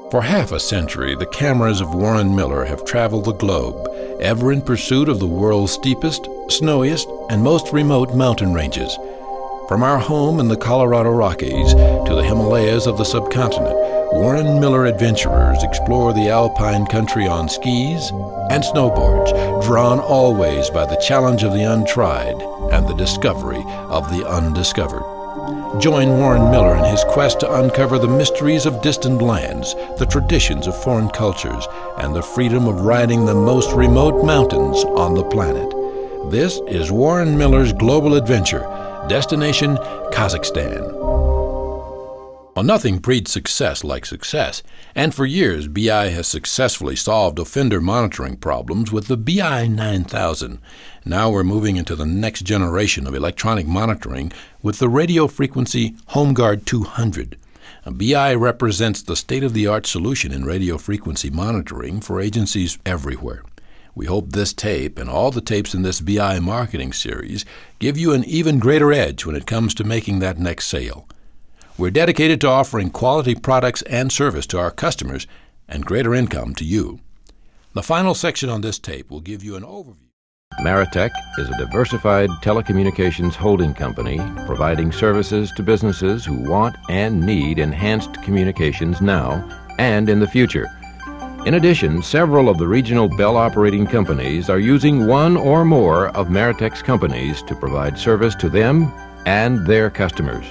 For half a century, the cameras of Warren Miller have traveled the globe, ever in pursuit of the world's steepest, snowiest, and most remote mountain ranges. From our home in the Colorado Rockies to the Himalayas of the subcontinent, Warren Miller adventurers explore the alpine country on skis and snowboards, drawn always by the challenge of the untried and the discovery of the undiscovered. Join Warren Miller in his quest to uncover the mysteries of distant lands, the traditions of foreign cultures, and the freedom of riding the most remote mountains on the planet. This is Warren Miller's Global Adventure, Destination Kazakhstan. Well, nothing breeds success like success, and for years BI has successfully solved offender monitoring problems with the BI 9000. Now we're moving into the next generation of electronic monitoring with the radio frequency HomeGuard 200. BI represents the state-of-the-art solution in radio frequency monitoring for agencies everywhere. We hope this tape and all the tapes in this BI marketing series give you an even greater edge when it comes to making that next sale. We're dedicated to offering quality products and service to our customers and greater income to you. The final section on this tape will give you an overview. Maritech is a diversified telecommunications holding company providing services to businesses who want and need enhanced communications now and in the future. In addition, several of the regional Bell operating companies are using one or more of Maritech's companies to provide service to them and their customers.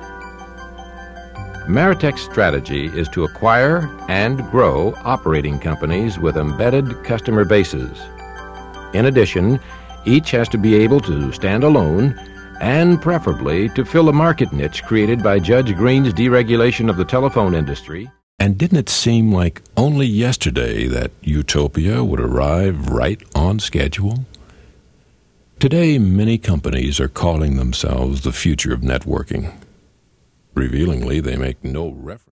Maritech's strategy is to acquire and grow operating companies with embedded customer bases. In addition, each has to be able to stand alone and preferably to fill a market niche created by Judge Green's deregulation of the telephone industry. And didn't it seem like only yesterday that utopia would arrive right on schedule? Today, many companies are calling themselves the future of networking. Revealingly, they make no reference